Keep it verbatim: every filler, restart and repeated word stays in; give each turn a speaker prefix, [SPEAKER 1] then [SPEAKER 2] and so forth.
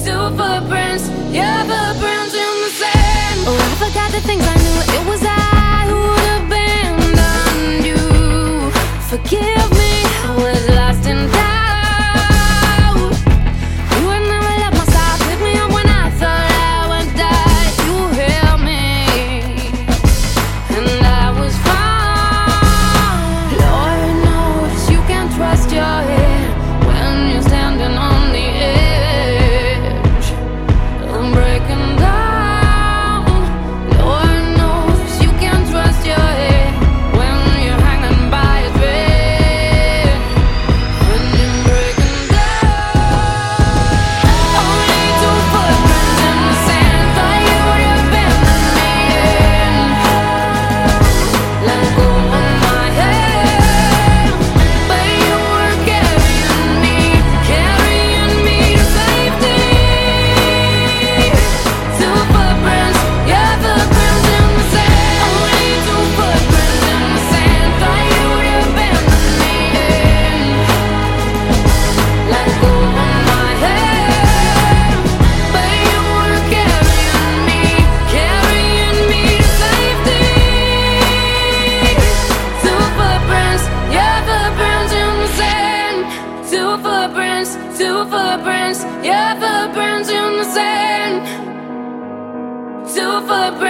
[SPEAKER 1] Two footprints, yeah, footprints in the sand. Oh, I forgot the things I knew. It was I who would abandon you. Forgive me, I was lost in doubt. You would never let my side, pick me up when I thought I would die. You held me, and I was fine. Lord knows you can trust your head when you're standing on the edge. I'm breaking down. Lord knows you can trust your head when you're hanging by a thread. When you're breaking down. Only two footprints in the sand. Thought you would abandon me and let go of my hand, but you were carrying me, carrying me to safety. Two footprints, yeah, footprints in the sand. Only two footprints in the sand. Thought you would abandon me and let go of my hand, but you were carrying me, carrying me to safety. Two footprints, yeah, footprints in the sand. Two footprints, two footprints, yeah, footprints in the sand. Two footprints.